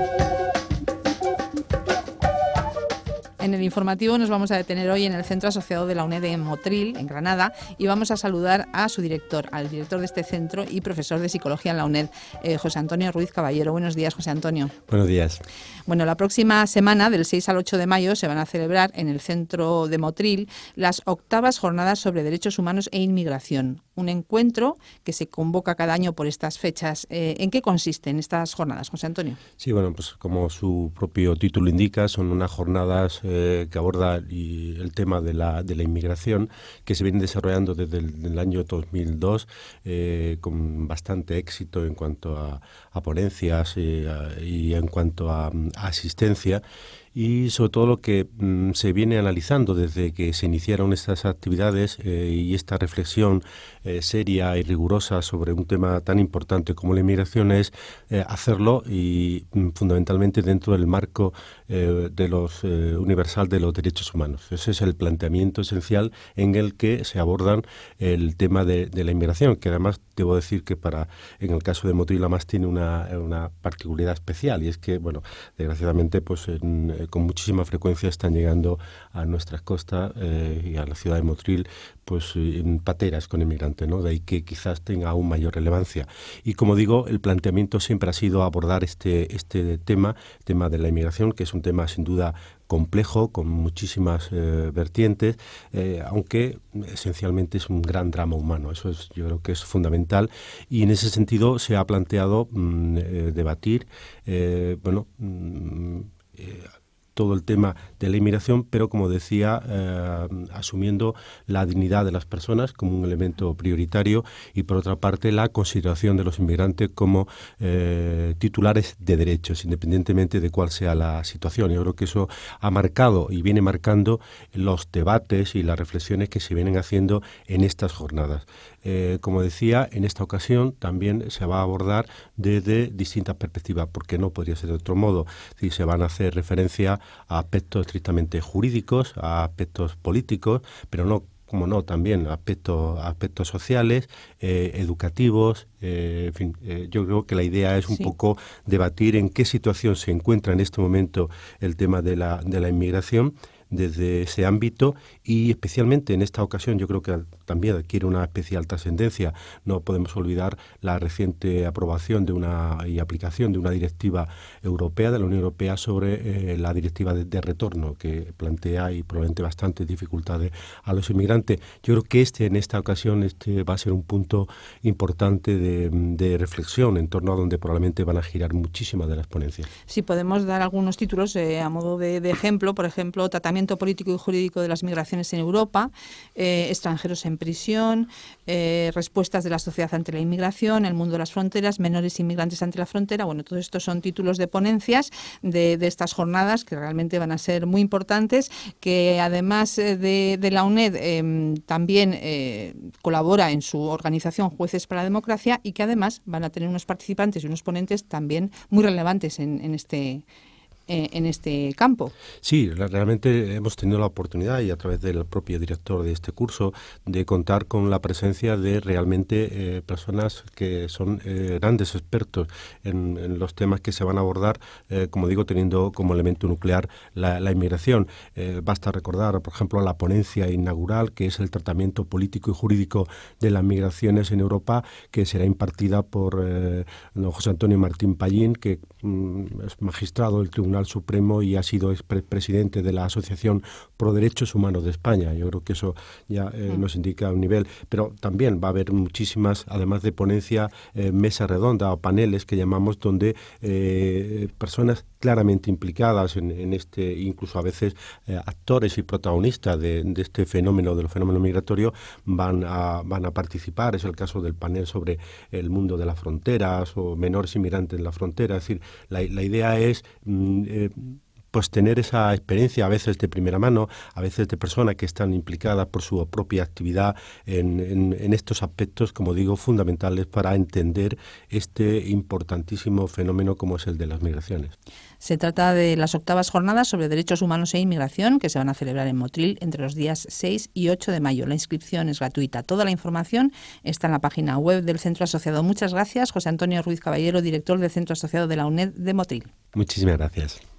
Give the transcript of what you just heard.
En el informativo nos vamos a detener hoy en el Centro Asociado de la UNED en Motril, en Granada, y vamos a saludar a su director, al director de este centro y profesor de Psicología en la UNED, José Antonio Ruiz Caballero. Buenos días, José Antonio. Buenos días. Bueno, la próxima semana, del 6 al 8 de mayo, se van a celebrar en el Centro de Motril las 8ª Jornadas sobre Derechos Humanos e Inmigración, un encuentro que se convoca cada año por estas fechas. ¿En qué consisten estas jornadas, José Antonio? Sí, bueno, pues como su propio título indica, son unas jornadas que abordan el tema de la inmigración, que se vienen desarrollando desde el año 2002 con bastante éxito en cuanto a ponencias y en cuanto a asistencia. Y sobre todo lo que se viene analizando desde que se iniciaron estas actividades y esta reflexión seria y rigurosa sobre un tema tan importante como la inmigración es hacerlo y fundamentalmente dentro del marco de los universal de los derechos humanos. Ese es el planteamiento esencial en el que se abordan el tema de la inmigración, que además debo decir que en el caso de Motril además tiene una particularidad especial, y es que, bueno, desgraciadamente pues con muchísima frecuencia están llegando a nuestras costas y a la ciudad de Motril pues pateras con inmigrantes, ¿no? De ahí que quizás tenga aún mayor relevancia. Y como digo, el planteamiento siempre ha sido abordar este tema de la inmigración, que es un tema sin duda complejo, con muchísimas vertientes, aunque esencialmente es un gran drama humano. Eso yo creo que es fundamental, y en ese sentido se ha planteado debatir, todo el tema de la inmigración, pero como decía, asumiendo la dignidad de las personas como un elemento prioritario, y por otra parte la consideración de los inmigrantes como titulares de derechos, independientemente de cuál sea la situación. Yo creo que eso ha marcado y viene marcando los debates y las reflexiones que se vienen haciendo en estas jornadas. Como decía, en esta ocasión también se va a abordar desde distintas perspectivas, porque no podría ser de otro modo. Sí, se van a hacer referencia a aspectos estrictamente jurídicos, a aspectos políticos, pero no, como no, también aspectos sociales, educativos, en fin, yo creo que la idea es un poco debatir en qué situación se encuentra en este momento el tema de la inmigración desde ese ámbito, y especialmente en esta ocasión yo creo que también adquiere una especial trascendencia. No podemos olvidar la reciente aprobación y aplicación de una directiva europea, de la Unión Europea, sobre la directiva de retorno, que plantea y probablemente bastantes dificultades a los inmigrantes. Yo creo que en esta ocasión va a ser un punto importante de reflexión en torno a donde probablemente van a girar muchísimas de las ponencias. Sí, podemos dar algunos títulos a modo de ejemplo. Por ejemplo, tratamiento político y jurídico de las migraciones en Europa, extranjeros en prisión, respuestas de la sociedad ante la inmigración, el mundo de las fronteras, menores inmigrantes ante la frontera. Bueno, todos estos son títulos de ponencias de estas jornadas que realmente van a ser muy importantes, que además de la UNED también colabora en su organización Jueces para la Democracia, y que además van a tener unos participantes y unos ponentes también muy relevantes en este campo. Sí, realmente hemos tenido la oportunidad, y a través del propio director de este curso, de contar con la presencia de realmente personas que son grandes expertos en los temas que se van a abordar, como digo, teniendo como elemento nuclear la inmigración. Basta recordar, por ejemplo, la ponencia inaugural, que es el tratamiento político y jurídico de las migraciones en Europa, que será impartida por don José Antonio Martín Pallín, que es magistrado del Tribunal Supremo y ha sido presidente de la Asociación Pro Derechos Humanos de España. Yo creo que eso ya nos indica un nivel, pero también va a haber muchísimas, además de ponencia, mesa redonda o paneles que llamamos, donde personas claramente implicadas en este, incluso a veces actores y protagonistas de este fenómeno, del fenómeno migratorio, van a participar. Es el caso del panel sobre el mundo de las fronteras o menores inmigrantes en la frontera. Es decir, la idea es pues tener esa experiencia a veces de primera mano, a veces de personas que están implicadas por su propia actividad en estos aspectos, como digo, fundamentales para entender este importantísimo fenómeno como es el de las migraciones. Se trata de las 8ª jornadas sobre derechos humanos e inmigración que se van a celebrar en Motril entre los días 6 y 8 de mayo. La inscripción es gratuita. Toda la información está en la página web del Centro Asociado. Muchas gracias, José Antonio Ruiz Caballero, director del Centro Asociado de la UNED de Motril. Muchísimas gracias.